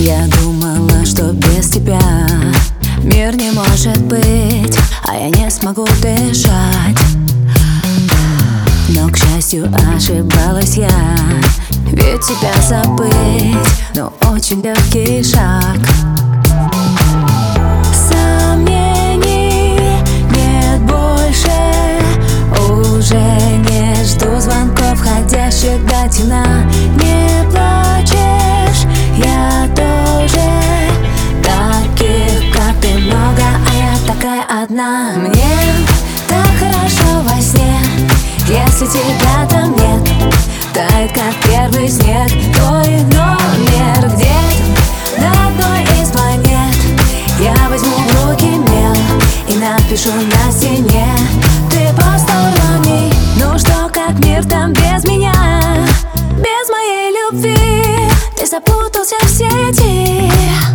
Я думала, что без тебя мир не может быть, а я не смогу дышать. Но, к счастью, ошибалась я, ведь тебя забыть, ну, очень легкий шаг. Сомнений нет больше, уже не жду звонков, входящих до темна. Не плачешь, я тоже, таких, как ты, много, а я такая одна. Мне так хорошо во сне, если тебя там нет. Тает, как первый снег, твой номер где-то на одной из планет. Я возьму в руки мел и напишу на стене: ты посторонний, ну что, как мир там без меня? Без моей любви ты запутался в сети,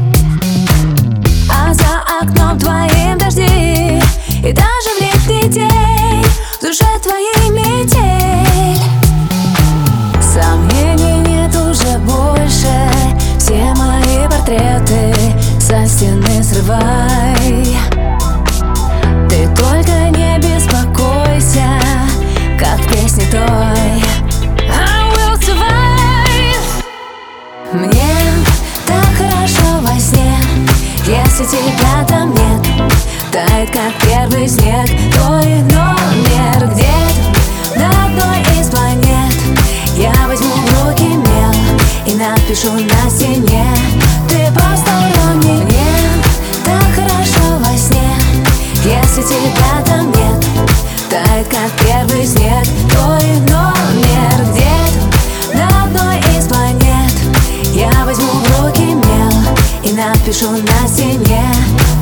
а за окном твоим дожди, и даже в летний день в душе твоей метель. Сомнений нет уже больше, все мои портреты со стены срывай. Ты только не беспокойся, как в песне той I will survive. Мне так хорошо во сне, если тебя там нет. Тает, как первый снег, твой номер где-то на одной из планет. Я возьму в руки мел и напишу на стене: ты посторонний. Мне так хорошо во сне, если тебя там нет. Тает, как первый снег, твой номер где-то на одной из планет. Я возьму в руки мел и напишу на стене: